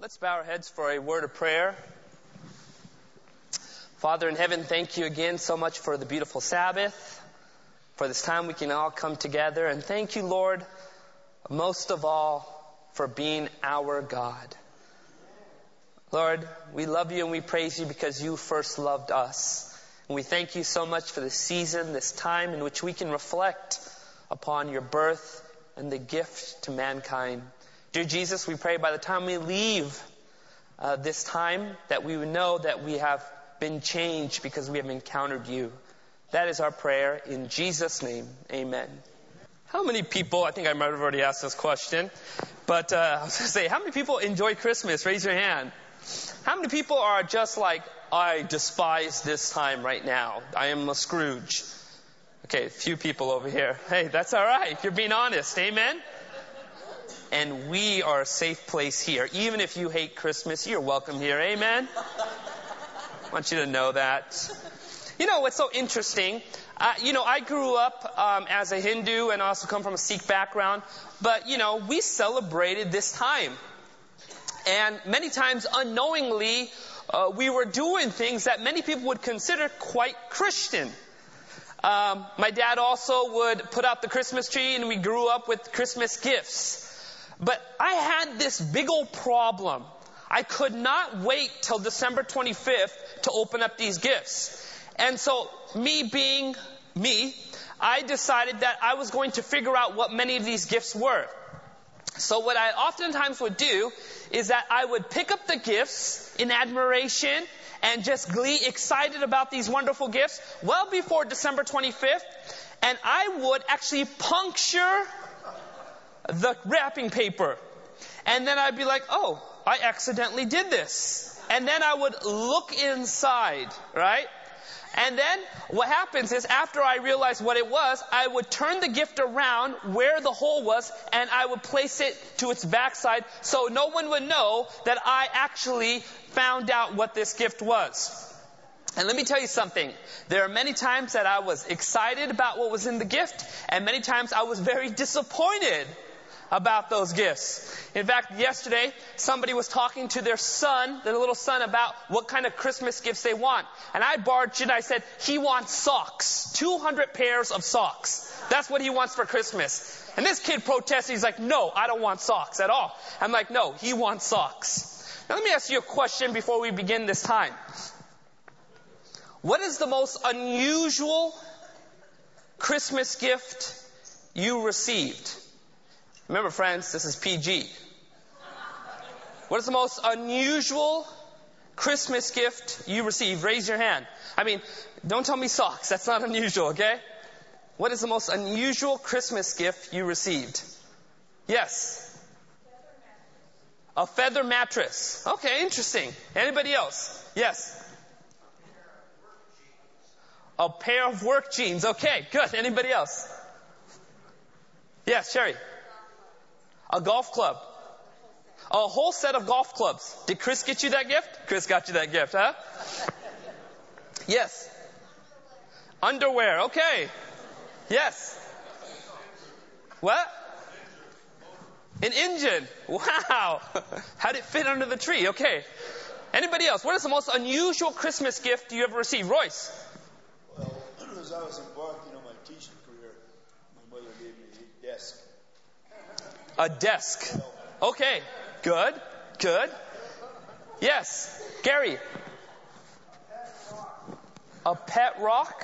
Let's bow our heads for a word of prayer. Father in heaven, thank you again so much for the beautiful Sabbath, for this time we can all come together. And thank you, Lord, most of all, for being our God. Lord, we love you and we praise you because you first loved us. And we thank you so much for this season, this time in which we can reflect upon your birth and the gift to mankind. Dear Jesus, we pray by the time we leave this time that we would know that we have been changed because we have encountered you. That is our prayer in Jesus' name. Amen. How many people, I think I might have already asked this question, but I was going to say, how many people enjoy Christmas? Raise your hand. How many people are just like, I despise this time right now. I am a Scrooge. Okay, a few people over here. Hey, that's all right. You're being honest. Amen? And we are a safe place here. Even if you hate Christmas, you're welcome here. Amen? I want you to know that. You know what's so interesting? I grew up as a Hindu and also come from a Sikh background. But, we celebrated this time. And many times unknowingly, we were doing things that many people would consider quite Christian. My dad also would put out the Christmas tree and we grew up with Christmas gifts. But I had this big old problem. I could not wait till December 25th to open up these gifts. And so, me being me, I decided that I was going to figure out what many of these gifts were. So what I oftentimes would do is that I would pick up the gifts in admiration and just glee, excited about these wonderful gifts well before December 25th. And I would actually puncture the wrapping paper. And then I'd be like, oh, I accidentally did this. And then I would look inside, right? And then what happens is after I realized what it was, I would turn the gift around where the hole was and I would place it to its backside so no one would know that I actually found out what this gift was. And let me tell you something. There are many times that I was excited about what was in the gift and many times I was very disappointed about those gifts. In fact, yesterday, somebody was talking to their son, their little son, about what kind of Christmas gifts they want. And I barged in, I said, he wants socks. 200 pairs of socks. That's what he wants for Christmas. And this kid protested, he's like, no, I don't want socks at all. I'm like, no, he wants socks. Now let me ask you a question before we begin this time. What is the most unusual Christmas gift you received? Remember, friends, this is PG. What is the most unusual Christmas gift you received? Raise your hand. Don't tell me socks. That's not unusual, okay? What is the most unusual Christmas gift you received? Yes. A feather mattress. Okay, interesting. Anybody else? Yes. A pair of work jeans. Okay, good. Anybody else? Yes, Sherry. A golf club. A whole set of golf clubs. Did Chris get you that gift? Chris got you that gift, huh? Yes. Underwear. Okay. Yes. What? An engine. Wow. How'd it fit under the tree? Okay. Anybody else? What is the most unusual Christmas gift you ever received? Royce? Well, as I was embarking on my teaching career, my mother gave me a desk. A desk. Okay. Good. Good. Yes. Gary. A pet rock.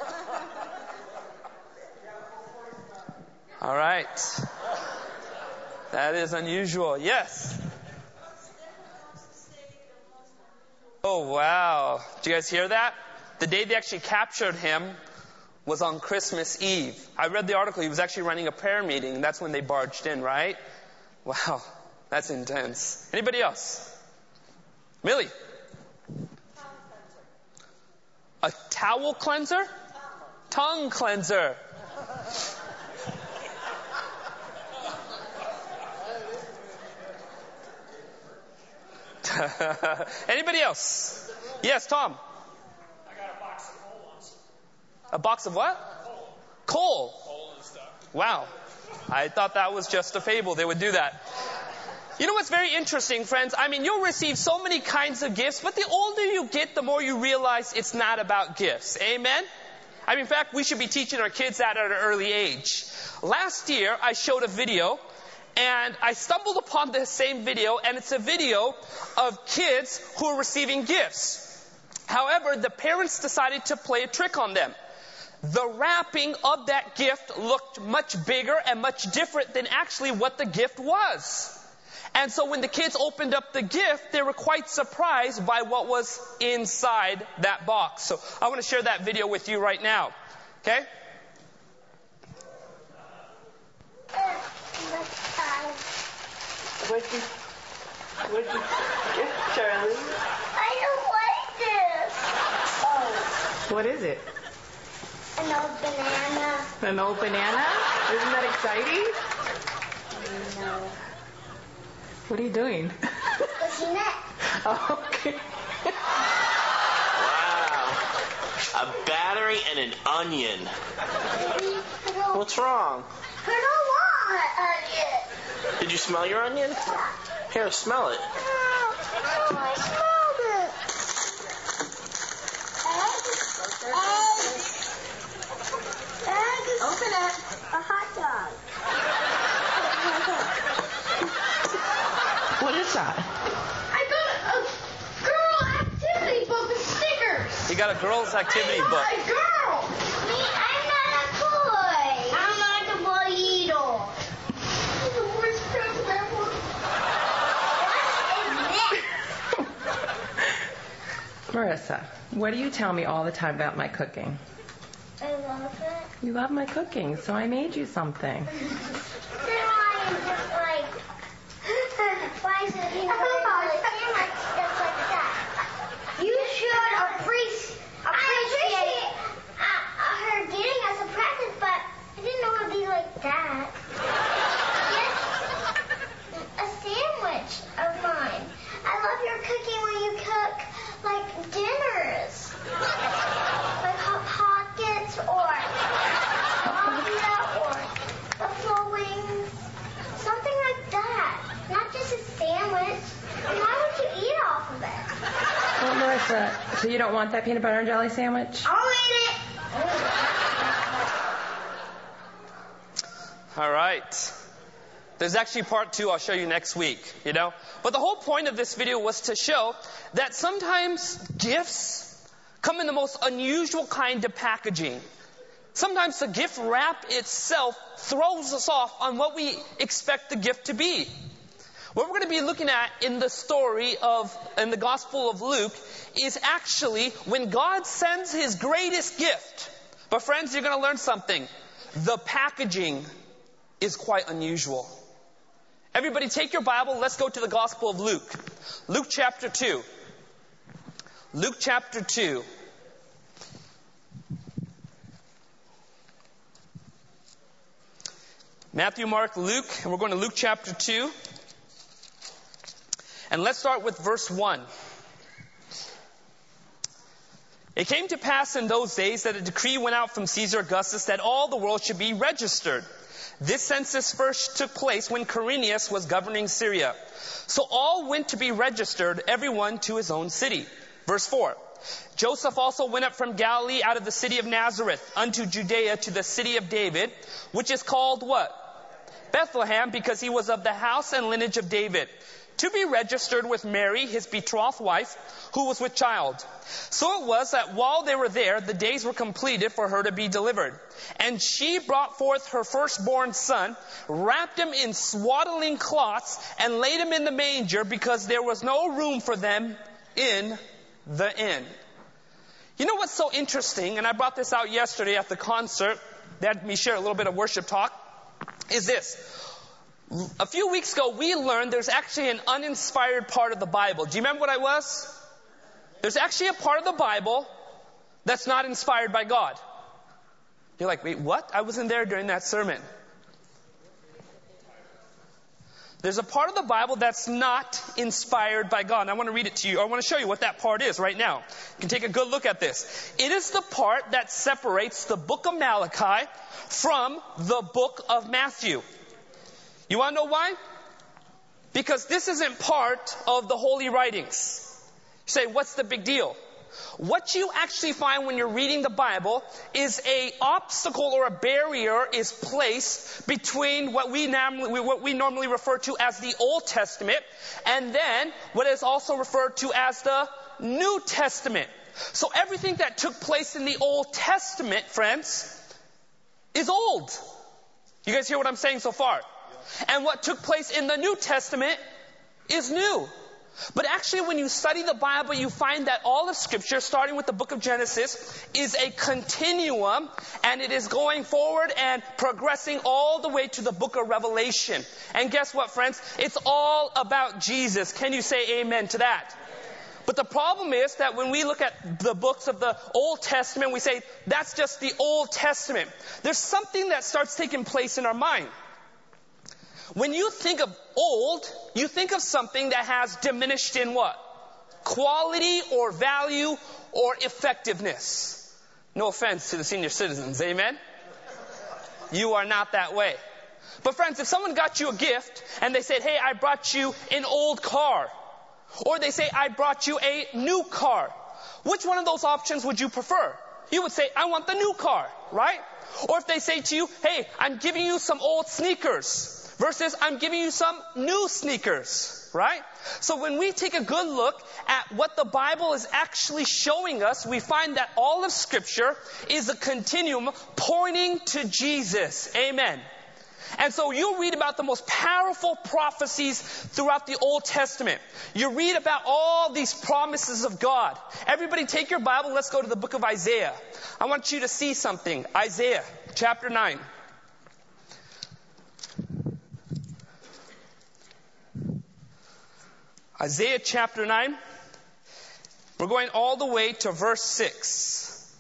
All right. That is unusual. Yes. Oh, wow. Did you guys hear that? The day they actually captured him was on Christmas Eve. I read the article. He was actually running a prayer meeting. That's when they barged in, right? Wow. That's intense. Anybody else? Millie? A towel cleanser? Tongue cleanser. Anybody else? Yes, Tom? I got a box of coal once. A box of what? Coal. Coal and stuff. Wow. I thought that was just a fable. They would do that. You know what's very interesting, friends? I mean, you'll receive so many kinds of gifts, but the older you get, the more you realize it's not about gifts. Amen? I mean, in fact, we should be teaching our kids that at an early age. Last year, I showed a video, and I stumbled upon this same video, and it's a video of kids who are receiving gifts. However, the parents decided to play a trick on them. The wrapping of that gift looked much bigger and much different than actually what the gift was. And so when the kids opened up the gift, they were quite surprised by what was inside that box. So I want to share that video with you right now. Okay? What'd you get, Charlie? I don't like this. Oh. What is it? An old banana. An old banana? Isn't that exciting? No. What are you doing? Pushing it. Oh, okay. Wow. A battery and an onion. What's wrong? I don't want onion. Did you smell your onion? Here, smell it. No, I smelled it. Egg. Open it. A hot dog. What is that? I got a girl activity book with stickers. You got a girls' activity I'm book. not a girl. Me, I'm not a boy. I'm like a boy either. The worst present ever. What is this? Marissa, what do you tell me all the time about my cooking? I love it. You love my cooking, so I made you something. Then why is it like... Why is it being like stuff like that? You should appreciate her getting us a present, but I didn't know it would be like that. Yes, a sandwich of mine. I love your cooking when you cook like dinners, like Hot Pockets or mafia or buffalo wings, something like that. Not just a sandwich. And why would you eat off of it? Well, Marissa, so you don't want that peanut butter and jelly sandwich? I'll eat it. All right. There's actually part 2 I'll show you next week, you know. But the whole point of this video was to show that sometimes gifts come in the most unusual kind of packaging. Sometimes the gift wrap itself throws us off on what we expect the gift to be. What we're going to be looking at in the story in the Gospel of Luke is actually when God sends His greatest gift. But friends, you're going to learn something. The packaging is quite unusual. Everybody take your Bible. Let's go to the Gospel of Luke. Luke chapter 2. Luke chapter 2. Matthew, Mark, Luke, and we're going to Luke chapter 2. And let's start with verse 1. It came to pass in those days that a decree went out from Caesar Augustus that all the world should be registered. This census first took place when Quirinius was governing Syria. So all went to be registered, everyone to his own city. Verse 4. Joseph also went up from Galilee out of the city of Nazareth unto Judea to the city of David, which is called what? Bethlehem, because he was of the house and lineage of David, to be registered with Mary, his betrothed wife, who was with child. So it was that while they were there, the days were completed for her to be delivered. And she brought forth her firstborn son, wrapped him in swaddling cloths, and laid him in the manger, because there was no room for them in the inn. You know what's so interesting, and I brought this out yesterday at the concert, they had me share a little bit of worship talk, is this. A few weeks ago, we learned there's actually an uninspired part of the Bible. Do you remember what I was? There's actually a part of the Bible that's not inspired by God. You're like, wait, what? I wasn't there during that sermon. There's a part of the Bible that's not inspired by God. And I want to read it to you. I want to show you what that part is right now. You can take a good look at this. It is the part that separates the book of Malachi from the book of Matthew. You want to know why? Because this isn't part of the holy writings. You say, what's the big deal? What you actually find when you're reading the Bible is a obstacle or a barrier is placed between what we normally refer to as the Old Testament and then what is also referred to as the New Testament. So everything that took place in the Old Testament, friends, is old. You guys hear what I'm saying so far? And what took place in the New Testament is new. But actually, when you study the Bible, you find that all of Scripture, starting with the book of Genesis, is a continuum, and it is going forward and progressing all the way to the book of Revelation. And guess what, friends? It's all about Jesus. Can you say amen to that? But the problem is that when we look at the books of the Old Testament, we say, that's just the Old Testament. There's something that starts taking place in our mind. When you think of old, you think of something that has diminished in what? Quality or value or effectiveness. No offense to the senior citizens, amen? You are not that way. But friends, if someone got you a gift and they said, hey, I brought you an old car. Or they say, I brought you a new car. Which one of those options would you prefer? You would say, I want the new car, right? Or if they say to you, hey, I'm giving you some old sneakers. Versus, I'm giving you some new sneakers, right? So when we take a good look at what the Bible is actually showing us, we find that all of Scripture is a continuum pointing to Jesus. Amen. And so you read about the most powerful prophecies throughout the Old Testament. You read about all these promises of God. Everybody take your Bible, let's go to the book of Isaiah. I want you to see something. Isaiah chapter 9. Isaiah chapter 9, we're going all the way to verse 6.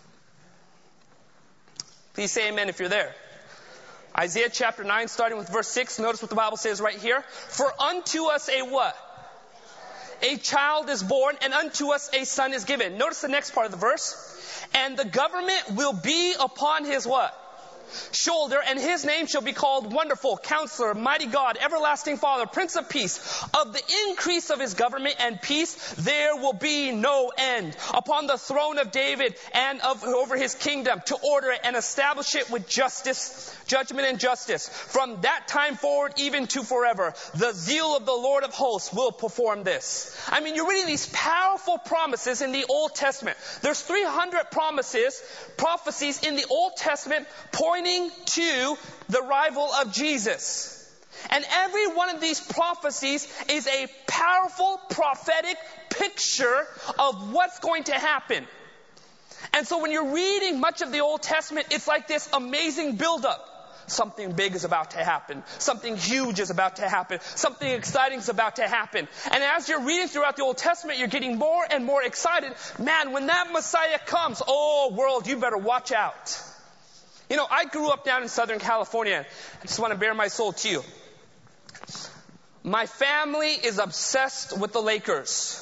Please say amen if you're there. Isaiah chapter 9, starting with verse 6, notice what the Bible says right here. For unto us a what? A child is born, and unto us a son is given. Notice the next part of the verse. And the government will be upon his what? Shoulder, and his name shall be called Wonderful, Counselor, Mighty God, Everlasting Father, Prince of Peace. Of the increase of his government and peace, there will be no end. Upon the throne of David and over his kingdom, to order it and establish it with justice, judgment and justice. From that time forward, even to forever, the zeal of the Lord of hosts will perform this. I mean, you're reading these powerful promises in the Old Testament. There's 300 prophecies in the Old Testament pointing to the arrival of Jesus. And every one of these prophecies is a powerful prophetic picture of what's going to happen. And so when you're reading much of the Old Testament, it's like this amazing buildup. Something big is about to happen. Something huge is about to happen. Something exciting is about to happen. And as you're reading throughout the Old Testament, you're getting more and more excited. Man, when that Messiah comes, oh world, you better watch out. You know, I grew up down in Southern California. I just want to bare my soul to you. My family is obsessed with the Lakers.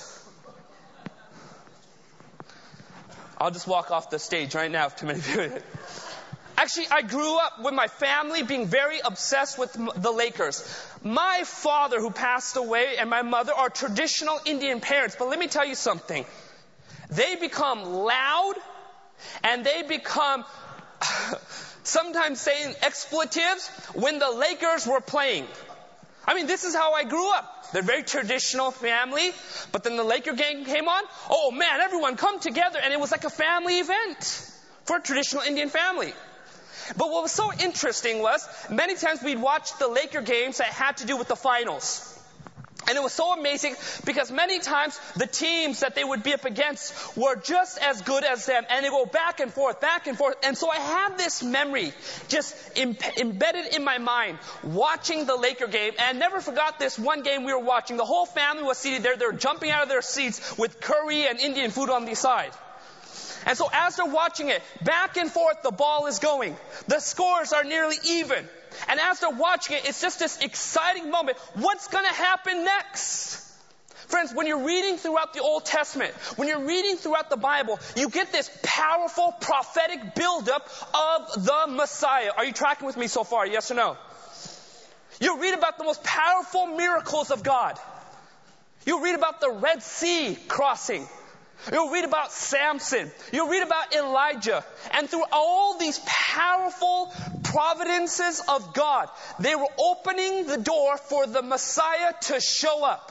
I'll just walk off the stage right now if too many people. Actually, I grew up with my family being very obsessed with the Lakers. My father, who passed away, and my mother are traditional Indian parents. But let me tell you something. They become loud and they become sometimes saying expletives when the Lakers were playing. I mean, this is how I grew up. They're a very traditional family, but then the Laker game came on. Oh man, everyone come together, and it was like a family event for a traditional Indian family. But what was so interesting was, many times we'd watch the Laker games that had to do with the finals. And it was so amazing because many times the teams that they would be up against were just as good as them. And they go back and forth, back and forth. And so I have this memory just embedded in my mind watching the Laker game. And I never forgot this one game we were watching. The whole family was seated there. They were jumping out of their seats with curry and Indian food on the side. And so as they're watching it, back and forth the ball is going. The scores are nearly even. And as they're watching it, it's just this exciting moment. What's going to happen next? Friends, when you're reading throughout the Old Testament, when you're reading throughout the Bible, you get this powerful prophetic buildup of the Messiah. Are you tracking with me so far? Yes or no? You read about the most powerful miracles of God. You read about the Red Sea crossing. You'll read about Samson. You'll read about Elijah. And through all these powerful providences of God, they were opening the door for the Messiah to show up.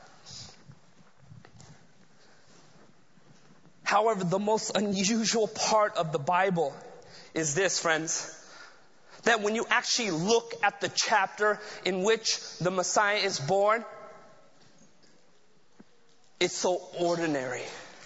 However, the most unusual part of the Bible is this, friends. That when you actually look at the chapter in which the Messiah is born, it's so ordinary.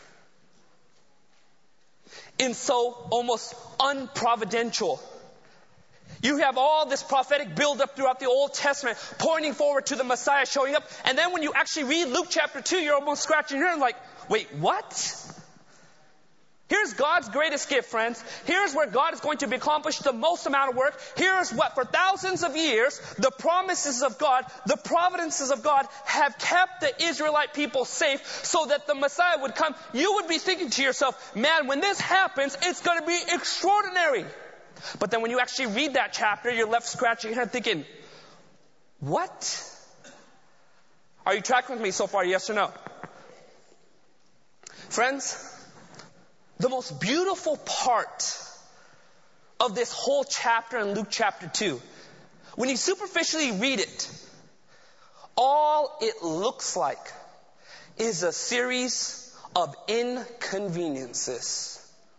And so almost unprovidential. You have all this prophetic buildup throughout the Old Testament pointing forward to the Messiah showing up. And then when you actually read Luke chapter 2, you're almost scratching your head like, wait, what? Here's God's greatest gift, friends. Here's where God is going to accomplish the most amount of work. Here's what, for thousands of years, the promises of God, the providences of God have kept the Israelite people safe so that the Messiah would come. You would be thinking to yourself, man, when this happens, it's going to be extraordinary. But then when you actually read that chapter, you're left scratching your head thinking, what? Are you tracking with me so far, yes or no? Friends, the most beautiful part of this whole chapter in Luke chapter 2, when you superficially read it, all it looks like is a series of inconveniences.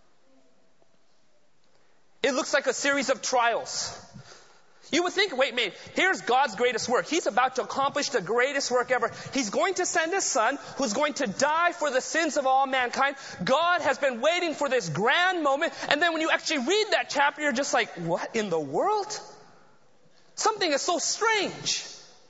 It looks like a series of trials. You would think, wait, man, here's God's greatest work. He's about to accomplish the greatest work ever. He's going to send His Son who's going to die for the sins of all mankind. God has been waiting for this grand moment. And then when you actually read that chapter, you're just like, what in the world? Something is so strange.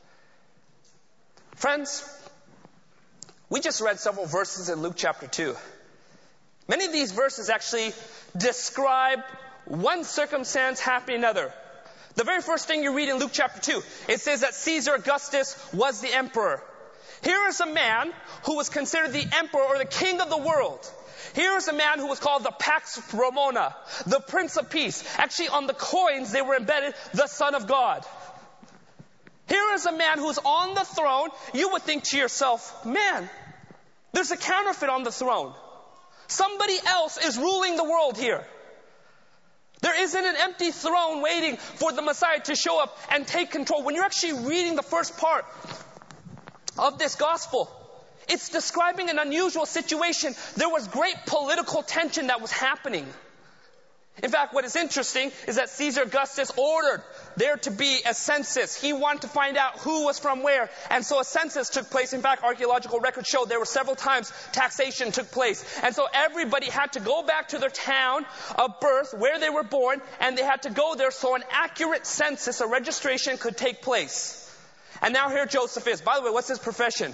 Friends, we just read several verses in Luke chapter 2. Many of these verses actually describe one circumstance happening another. The very first thing you read in Luke chapter 2, it says that Caesar Augustus was the emperor. Here is a man who was considered the emperor or the king of the world. Here is a man who was called the Pax Romana, the Prince of Peace. Actually, on the coins, they were embedded the Son of God. Here is a man who's on the throne. You would think to yourself, man, there's a counterfeit on the throne. Somebody else is ruling the world here. There isn't an empty throne waiting for the Messiah to show up and take control. When you're actually reading the first part of this gospel, it's describing an unusual situation. There was great political tension that was happening. In fact, what is interesting is that Caesar Augustus ordered there to be a census. He wanted to find out who was from where. And so a census took place. In fact, archaeological records show there were several times taxation took place. And so everybody had to go back to their town of birth, where they were born, and they had to go there so an accurate census, a registration, could take place. And now here Joseph is. By the way, what's his profession?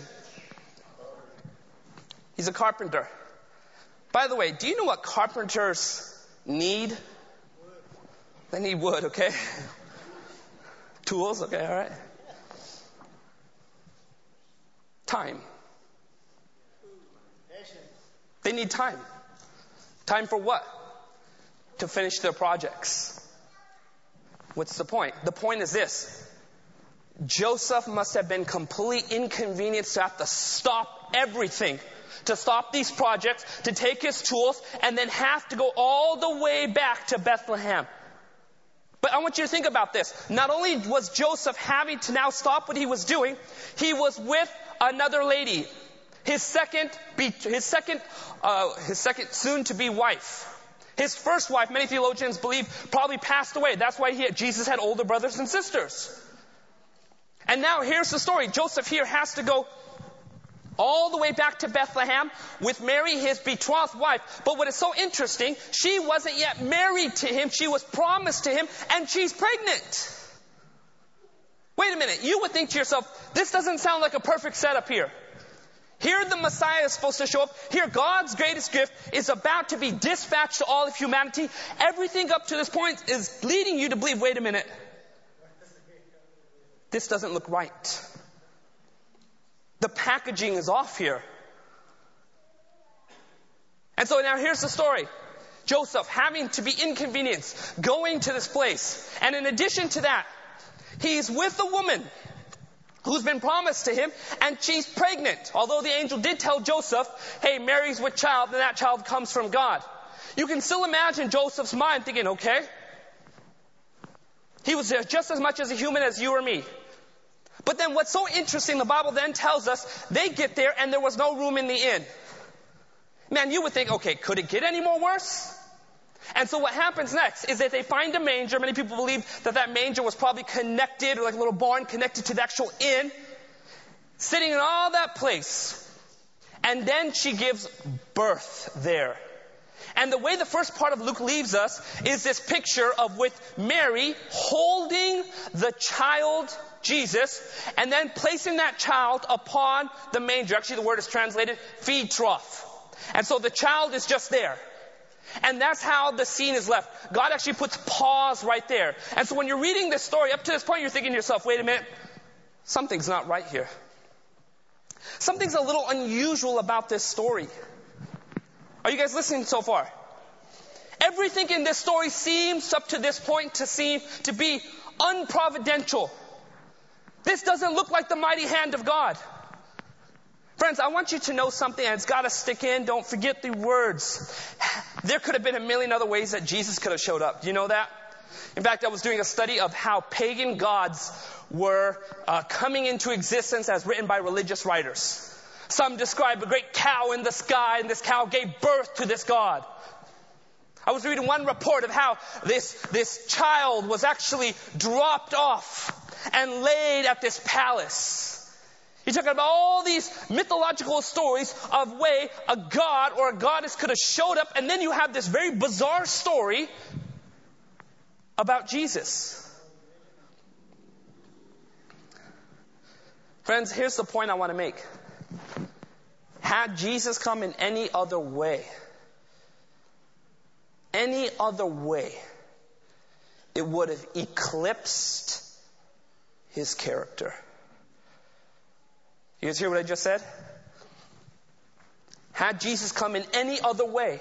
He's a carpenter. By the way, do you know what carpenters need? They need wood, okay? Tools, okay, all right. Time. They need time. Time for what? To finish their projects. What's the point? The point is this. Joseph must have been completely inconvenienced to have to stop everything, to stop these projects, to take his tools, and then have to go all the way back to Bethlehem. But I want you to think about this. Not only was Joseph having to now stop what he was doing, he was with another lady, his second soon-to-be wife. His first wife, many theologians believe, probably passed away. That's why Jesus had older brothers and sisters. And now here's the story. Joseph here has to go all the way back to Bethlehem with Mary, his betrothed wife. But what is so interesting, she wasn't yet married to him. She was promised to him, and she's pregnant. Wait a minute. You would think to yourself, this doesn't sound like a perfect setup here. Here the Messiah is supposed to show up. Here God's greatest gift is about to be dispatched to all of humanity. Everything up to this point is leading you to believe, wait a minute. This doesn't look right. The packaging is off here. And so now here's the story. Joseph having to be inconvenienced, going to this place. And in addition to that, He's with a woman who's been promised to him, and she's pregnant. Although the angel did tell Joseph, hey, Mary's with child, and that child comes from God. You can still imagine Joseph's mind thinking, okay, he was just as much as a human as you or me. But then what's so interesting, the Bible then tells us, they get there and there was no room in the inn. Man, you would think, okay, could it get any more worse? And so what happens next is that they find a manger. Many people believe that that manger was probably connected, or like a little barn connected to the actual inn, sitting in all that place. And then she gives birth there. And the way the first part of Luke leaves us is this picture of with Mary holding the child Jesus and then placing that child upon the manger. Actually, the word is translated feed trough. And so the child is just there. And that's how the scene is left. God actually puts pause right there. And so when you're reading this story, up to this point, you're thinking to yourself, wait a minute, something's not right here. Something's a little unusual about this story. Are you guys listening so far? Everything in this story seems up to this point to be unprovidential. This doesn't look like the mighty hand of God. Friends, I want you to know something, and it's got to stick in. Don't forget the words. There could have been a million other ways that Jesus could have showed up. Do you know that? In fact, I was doing a study of how pagan gods were coming into existence as written by religious writers. Some describe a great cow in the sky, and this cow gave birth to this god. I was reading one report of how this child was actually dropped off and laid at this palace. You're talking about all these mythological stories of way a god or a goddess could have showed up, and then you have this very bizarre story about Jesus. Friends, here's the point I want to make. Had Jesus come in any other way, it would have eclipsed his character. You guys hear what I just said? Had Jesus come in any other way,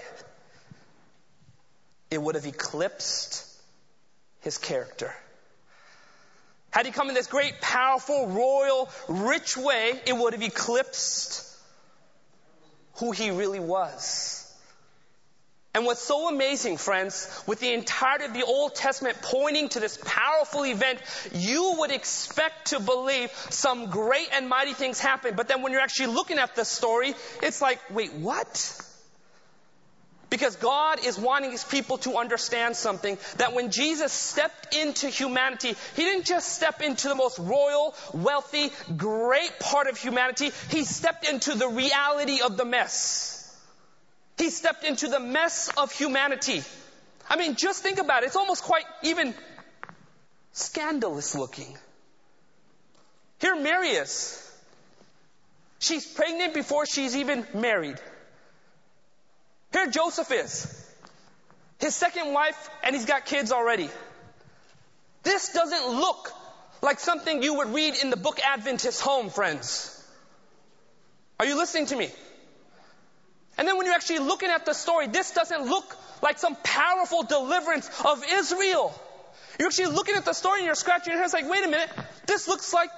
it would have eclipsed his character. Had he come in this great, powerful, royal, rich way, it would have eclipsed who he really was. And what's so amazing, friends, with the entirety of the Old Testament pointing to this powerful event, you would expect to believe some great and mighty things happen. But then when you're actually looking at the story, it's like, wait, what? Because God is wanting his people to understand something, that when Jesus stepped into humanity, he didn't just step into the most royal, wealthy, great part of humanity. He stepped into the reality of the mess. He stepped into the mess of humanity. I mean, just think about it. It's almost quite even scandalous looking. Here Mary is. She's pregnant before she's even married. Here Joseph is. His second wife, and he's got kids already. This doesn't look like something you would read in the book Adventist Home, friends. Are you listening to me? And then when you're actually looking at the story, this doesn't look like some powerful deliverance of Israel. You're actually looking at the story and you're scratching your head. It's like, wait a minute, this looks like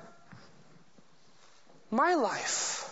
my life.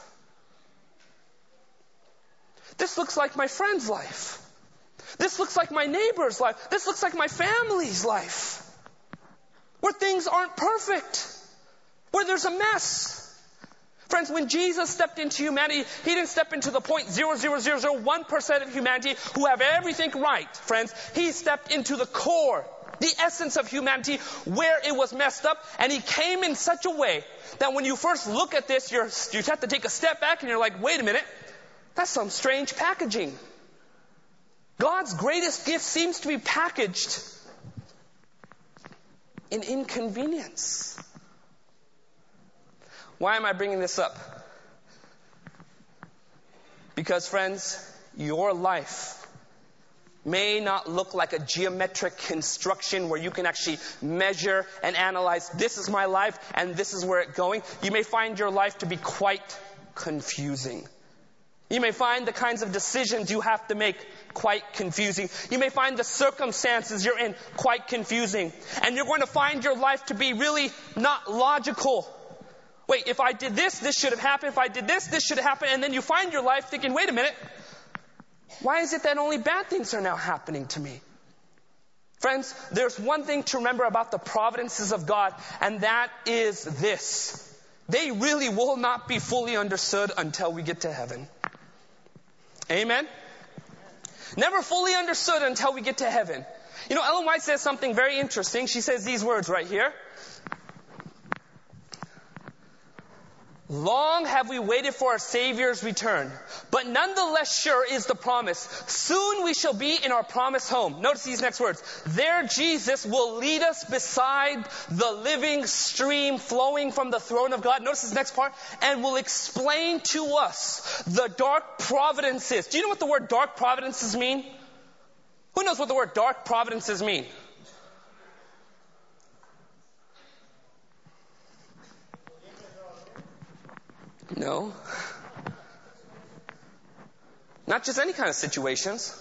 This looks like my friend's life. This looks like my neighbor's life. This looks like my family's life. Where things aren't perfect. Where there's a mess. Friends, when Jesus stepped into humanity, he didn't step into the 0.00001% of humanity who have everything right, friends. He stepped into the core, the essence of humanity, where it was messed up, and he came in such a way that when you first look at this, you have to take a step back and you're like, wait a minute, that's some strange packaging. God's greatest gift seems to be packaged in inconvenience. Why am I bringing this up? Because, friends, your life may not look like a geometric construction where you can actually measure and analyze, this is my life and this is where it's going. You may find your life to be quite confusing. You may find the kinds of decisions you have to make quite confusing. You may find the circumstances you're in quite confusing. And you're going to find your life to be really not logical. Wait, if I did this, this should have happened. If I did this, this should have happened. And then you find your life thinking, wait a minute, why is it that only bad things are now happening to me? Friends, there's one thing to remember about the providences of God, and that is this. They really will not be fully understood until we get to heaven. Amen? Never fully understood until we get to heaven. You know, Ellen White says something very interesting. She says these words right here. Long have we waited for our Savior's return, but nonetheless sure is the promise. Soon we shall be in our promised home. Notice these next words. There Jesus will lead us beside the living stream flowing from the throne of God. Notice this next part. And will explain to us the dark providences. Do you know what the word dark providences mean? Who knows what the word dark providences mean? No. Not just any kind of situations.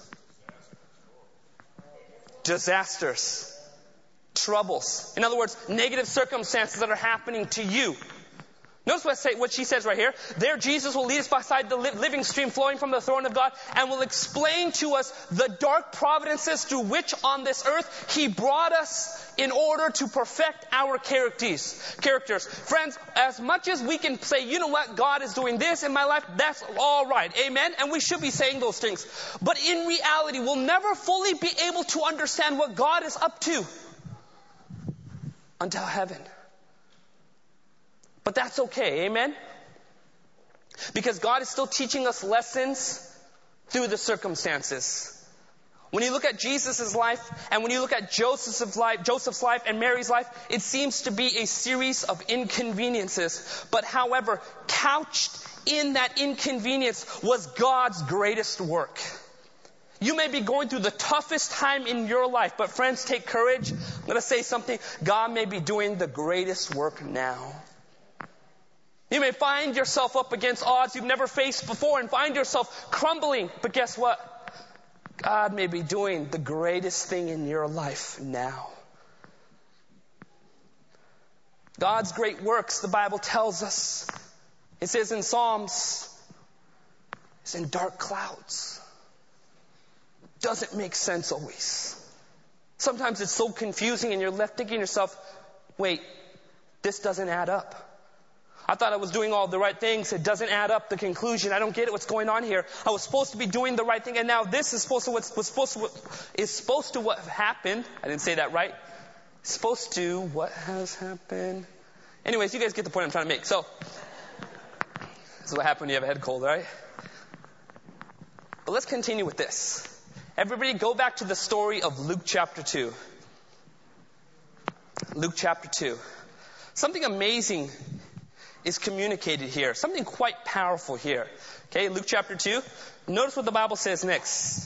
Disasters. Troubles. In other words, negative circumstances that are happening to you. Notice what she says right here. There Jesus will lead us beside the living stream flowing from the throne of God and will explain to us the dark providences through which on this earth He brought us in order to perfect our characters. Friends, as much as we can say, you know what, God is doing this in my life, that's all right. Amen? And we should be saying those things. But in reality, we'll never fully be able to understand what God is up to until heaven. But that's okay, amen? Because God is still teaching us lessons through the circumstances. When you look at Jesus' life, and when you look at Joseph's life and Mary's life, it seems to be a series of inconveniences. But however, couched in that inconvenience was God's greatest work. You may be going through the toughest time in your life, but friends, take courage. I'm going to say something. God may be doing the greatest work now. You may find yourself up against odds you've never faced before and find yourself crumbling. But guess what? God may be doing the greatest thing in your life now. God's great works, the Bible tells us. It says in Psalms, it's in dark clouds. Doesn't make sense always. Sometimes it's so confusing and you're left thinking to yourself, wait, this doesn't add up. I thought I was doing all the right things. It doesn't add up, the conclusion. I don't get it. What's going on here? I was supposed to be doing the right thing, and now this is supposed to what happened. I didn't say that right. Supposed to what has happened. Anyways, you guys get the point I'm trying to make. So, this is what happened when you have a head cold, right? But let's continue with this. Everybody go back to the story of Luke chapter 2. Luke chapter 2. Something amazing is communicated here. Something quite powerful here. Okay, Luke chapter 2. Notice what the Bible says next.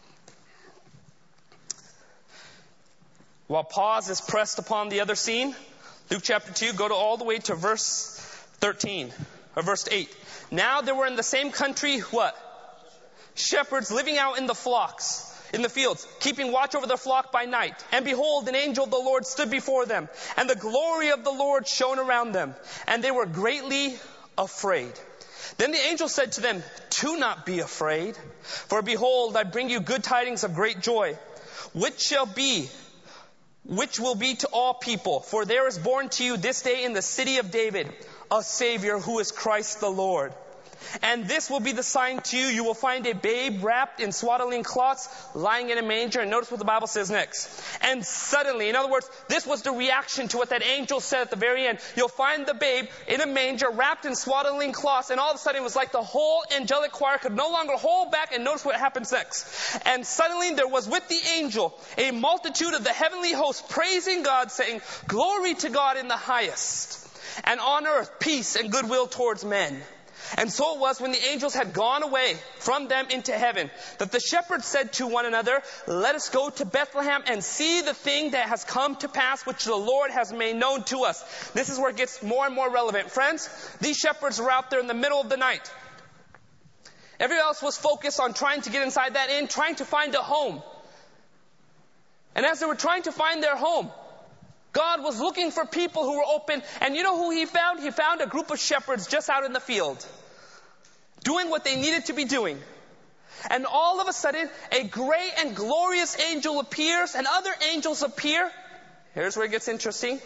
While pause is pressed upon the other scene, Luke chapter 2, go to all the way to verse 13, or verse 8. Now there were in the same country, what? Shepherds living out in the flocks, in the fields, keeping watch over their flock by night. And behold, an angel of the Lord stood before them, and the glory of the Lord shone around them, and they were greatly afraid. Then the angel said to them, do not be afraid, for behold, I bring you good tidings of great joy, which will be to all people. For there is born to you this day in the city of David a Savior who is Christ the Lord. And this will be the sign to you. You will find a babe wrapped in swaddling cloths lying in a manger. And notice what the Bible says next. And suddenly, in other words, this was the reaction to what that angel said at the very end. You'll find the babe in a manger wrapped in swaddling cloths. And all of a sudden it was like the whole angelic choir could no longer hold back. And notice what happens next. And suddenly there was with the angel a multitude of the heavenly host praising God, saying, glory to God in the highest, and on earth peace and goodwill towards men. And so it was when the angels had gone away from them into heaven, that the shepherds said to one another, let us go to Bethlehem and see the thing that has come to pass, which the Lord has made known to us. This is where it gets more and more relevant. Friends, these shepherds were out there in the middle of the night. Everyone else was focused on trying to get inside that inn, trying to find a home. And as they were trying to find their home, God was looking for people who were open. And you know who He found? He found a group of shepherds just out in the field, doing what they needed to be doing. And all of a sudden, a great and glorious angel appears, and other angels appear. Here's where it gets interesting.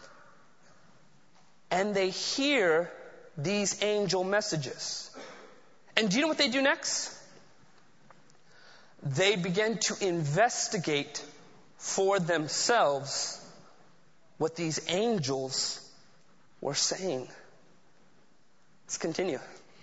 And they hear these angel messages. And do you know what they do next? They begin to investigate for themselves what these angels were saying. Let's continue.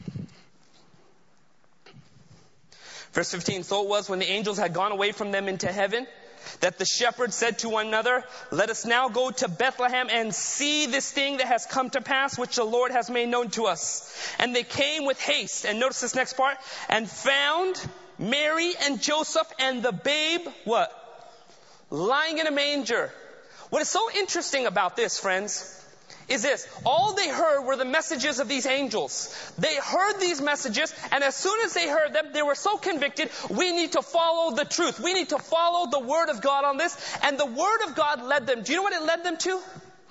Verse 15, so it was when the angels had gone away from them into heaven, that the shepherds said to one another, let us now go to Bethlehem and see this thing that has come to pass, which the Lord has made known to us. And they came with haste, and notice this next part, and found Mary and Joseph and the babe, what? Lying in a manger. What is so interesting about this, friends, is this. All they heard were the messages of these angels. They heard these messages, and as soon as they heard them, they were so convicted, we need to follow the truth. We need to follow the Word of God on this. And the Word of God led them. Do you know what it led them to?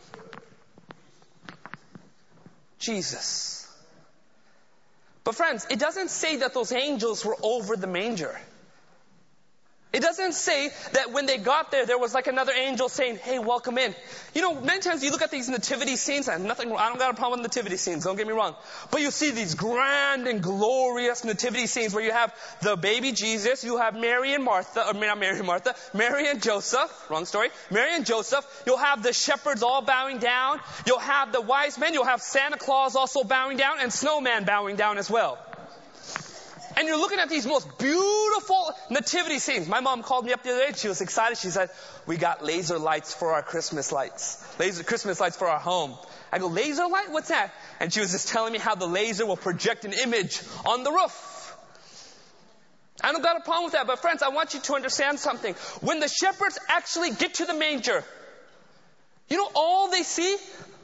Jesus. But friends, it doesn't say that those angels were over the manger. It doesn't say that when they got there was like another angel saying, hey, welcome in. You know, many times you look at these nativity scenes, and I don't got a problem with nativity scenes, don't get me wrong. But you see these grand and glorious nativity scenes where you have the baby Jesus, you have Mary and Mary and Joseph, wrong story, Mary and Joseph, you'll have the shepherds all bowing down, you'll have the wise men, you'll have Santa Claus also bowing down, and Snowman bowing down as well. And you're looking at these most beautiful nativity scenes. My mom called me up the other day. She was excited. She said, we got laser lights for our Christmas lights. Christmas lights for our home. I go, laser light? What's that? And she was just telling me how the laser will project an image on the roof. I don't got a problem with that. But friends, I want you to understand something. When the shepherds actually get to the manger, you know all they see?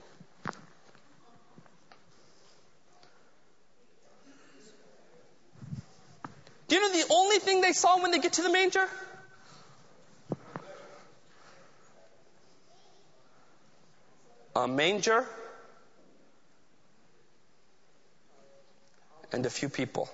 Do you know the only thing they saw when they get to the manger? A manger and a few people.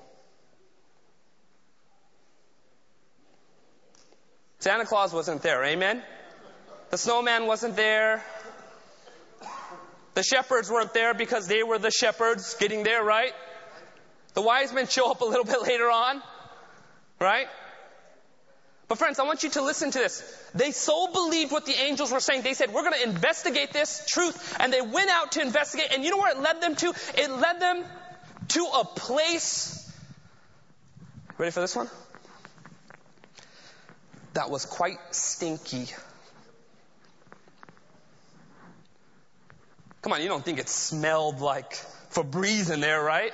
Santa Claus wasn't there, amen? The snowman wasn't there. The shepherds weren't there because they were the shepherds getting there, right? The wise men show up a little bit later on. Right? But friends, I want you to listen to this. They so believed what the angels were saying. They said, we're going to investigate this truth. And they went out to investigate. And you know where it led them to? It led them to a place. Ready for this one? That was quite stinky. Come on, you don't think it smelled like Febreze in there, right?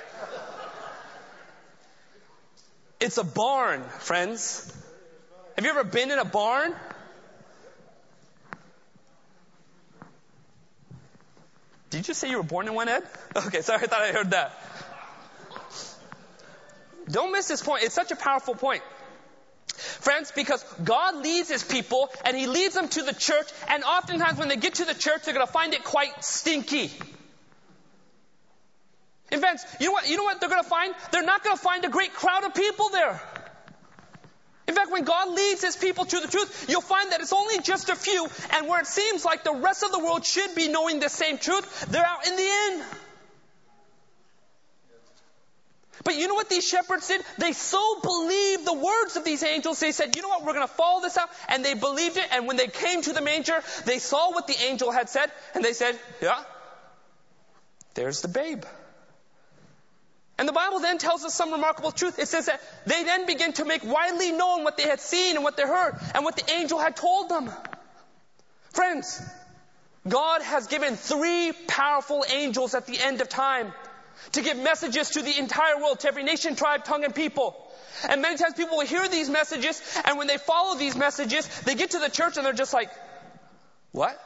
It's a barn, friends. Have you ever been in a barn? Did you just say you were born in one, Ed? Okay, sorry, I thought I heard that. Don't miss this point. It's such a powerful point. Friends, because God leads His people, and He leads them to the church, and oftentimes when they get to the church, they're going to find it quite stinky. In fact, you know what they're going to find? They're not going to find a great crowd of people there. In fact, when God leads His people to the truth, you'll find that it's only just a few, and where it seems like the rest of the world should be knowing the same truth, they're out in the inn. But you know what these shepherds did? They so believed the words of these angels, they said, you know what, we're going to follow this out. And they believed it, and when they came to the manger, they saw what the angel had said, and they said, yeah, there's the babe. And the Bible then tells us some remarkable truth. It says that they then begin to make widely known what they had seen and what they heard and what the angel had told them. Friends, God has given 3 powerful angels at the end of time to give messages to the entire world, to every nation, tribe, tongue, and people. And many times people will hear these messages, and when they follow these messages, they get to the church and they're just like, what?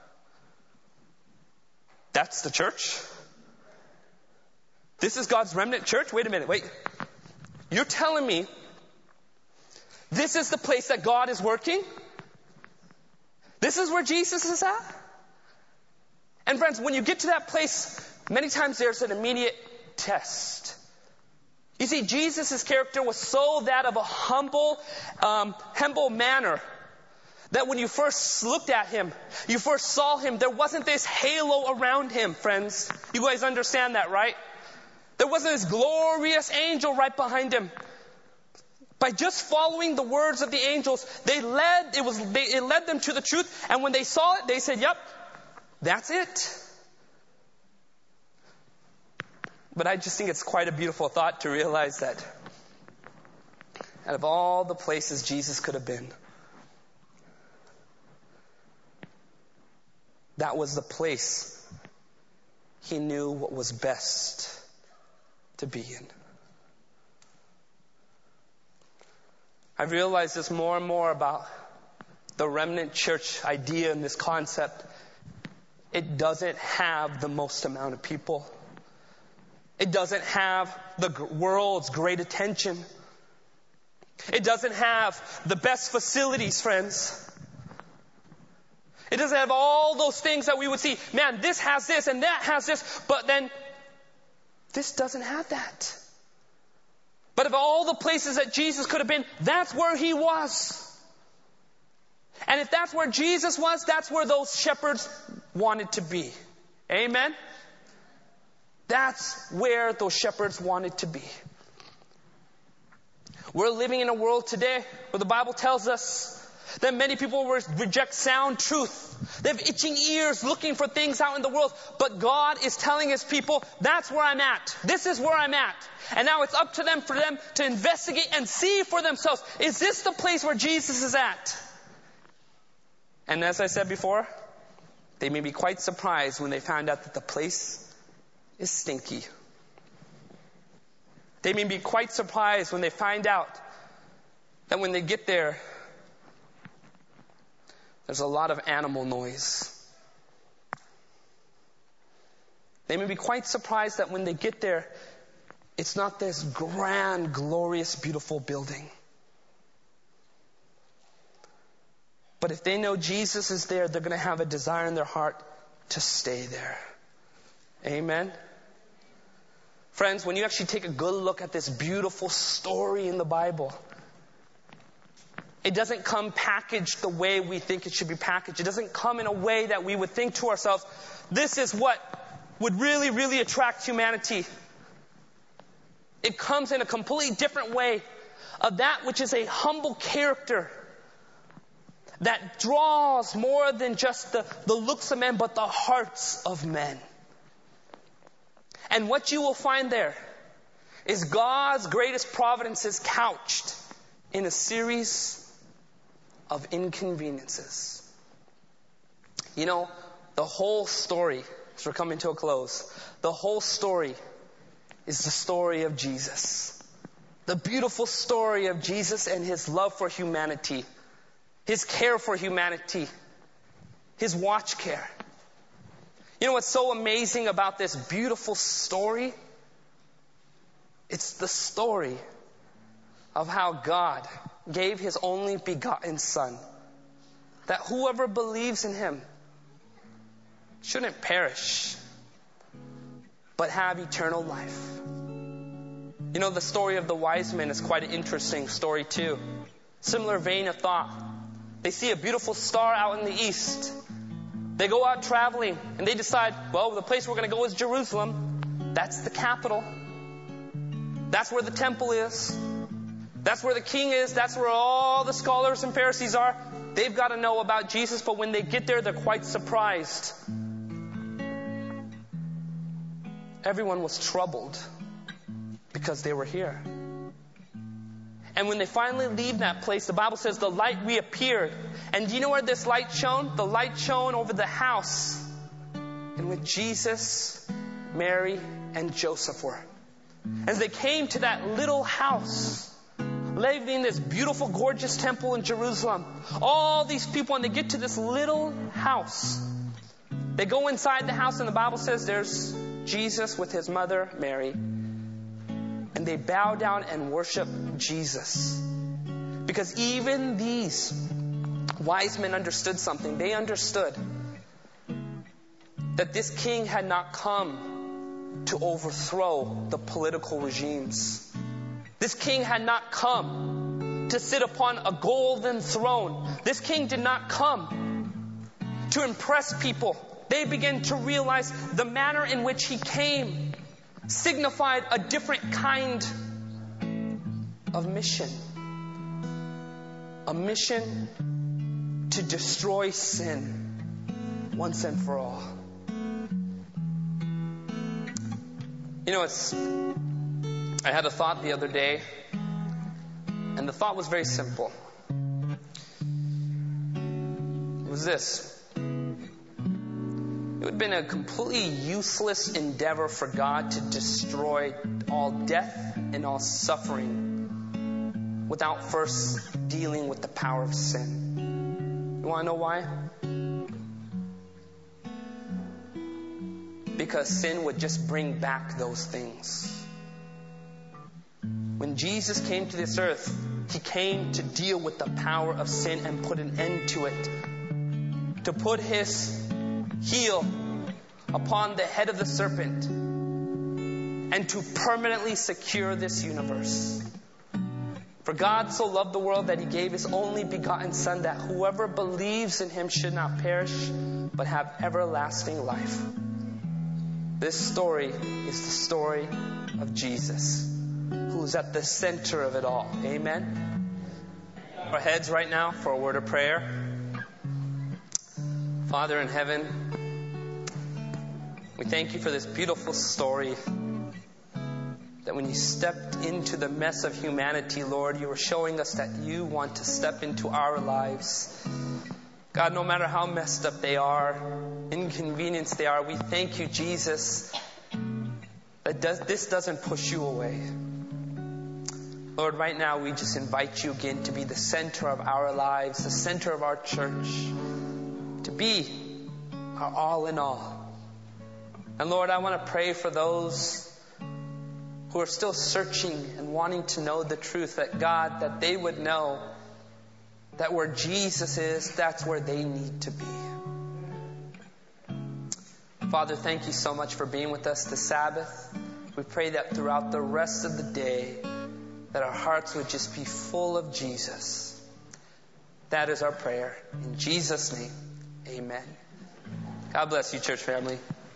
That's the church? This is God's remnant church? Wait a minute, wait. You're telling me this is the place that God is working? This is where Jesus is at? And friends, when you get to that place, many times there's an immediate test. You see, Jesus' character was so that of a humble manner that when you first looked at him, you first saw him, there wasn't this halo around him, friends. You guys understand that, right? There wasn't this glorious angel right behind him. By just following the words of the angels, it led them to the truth. And when they saw it, they said, yep, that's it. But I just think it's quite a beautiful thought to realize that out of all the places Jesus could have been, that was the place he knew what was best to be in. I've realized this more and more about the remnant church idea and this concept. It doesn't have the most amount of people. It doesn't have the world's great attention. It doesn't have the best facilities, friends. It doesn't have all those things that we would see. Man, this has this and that has this. But then, this doesn't have that. But of all the places that Jesus could have been, that's where he was. And if that's where Jesus was, that's where those shepherds wanted to be. Amen? That's where those shepherds wanted to be. We're living in a world today where the Bible tells us that many people reject sound truth. They have itching ears looking for things out in the world. But God is telling his people, that's where I'm at. This is where I'm at. And now it's up to them for them to investigate and see for themselves. Is this the place where Jesus is at? And as I said before, they may be quite surprised when they find out that the place is stinky. They may be quite surprised when they find out that when they get there, there's a lot of animal noise. They may be quite surprised that when they get there, it's not this grand, glorious, beautiful building. But if they know Jesus is there, they're going to have a desire in their heart to stay there. Amen? Friends, when you actually take a good look at this beautiful story in the Bible, it doesn't come packaged the way we think it should be packaged. It doesn't come in a way that we would think to ourselves, this is what would really, really attract humanity. It comes in a completely different way of that which is a humble character that draws more than just the looks of men, but the hearts of men. And what you will find there is God's greatest providence is couched in a series of inconveniences. You know, the whole story, as we're coming to a close, the whole story is the story of Jesus. The beautiful story of Jesus and his love for humanity, his care for humanity, his watch care. You know what's so amazing about this beautiful story? It's the story of how God gave his only begotten Son, that whoever believes in him shouldn't perish, but have eternal life. You know, the story of the wise men is quite an interesting story too. Similar vein of thought. They see a beautiful star out in the east. They go out traveling and they decide, well, the place we're going to go is Jerusalem. That's the capital. That's where the temple is. That's where the king is. That's where all the scholars and Pharisees are. They've got to know about Jesus, but when they get there, they're quite surprised. Everyone was troubled because they were here. And when they finally leave that place, the Bible says the light reappeared. And do you know where this light shone? The light shone over the house in which Jesus, Mary, and Joseph were. As they came to that little house, leaving this beautiful, gorgeous temple in Jerusalem, all these people, when they get to this little house, they go inside the house and the Bible says there's Jesus with his mother, Mary. and they bow down and worship Jesus. Because even these wise men understood something. They understood that this king had not come to overthrow the political regimes. This king had not come to sit upon a golden throne. This king did not come to impress people. They began to realize the manner in which he came signified a different kind of mission. A mission to destroy sin once and for all. You know, I had a thought the other day, and the thought was very simple. It was this. It would have been a completely useless endeavor for God to destroy all death and all suffering without first dealing with the power of sin. You want to know why? Because sin would just bring back those things. When Jesus came to this earth, he came to deal with the power of sin and put an end to it. To put his heel upon the head of the serpent and to permanently secure this universe. For God so loved the world that he gave his only begotten Son, that whoever believes in him should not perish but have everlasting life. This story is the story of Jesus, who is at the center of it all. Amen? Our heads right now for a word of prayer. Father in heaven, we thank you for this beautiful story, that when you stepped into the mess of humanity, Lord, you were showing us that you want to step into our lives. God, no matter how messed up they are, inconvenienced they are, we thank you, Jesus, that this doesn't push you away. Lord, right now we just invite you again to be the center of our lives, the center of our church, to be our all in all. And Lord, I want to pray for those who are still searching and wanting to know the truth, that God, that they would know that where Jesus is, that's where they need to be. Father, thank you so much for being with us this Sabbath. We pray that throughout the rest of the day, that our hearts would just be full of Jesus. That is our prayer. In Jesus' name, amen. God bless you, church family.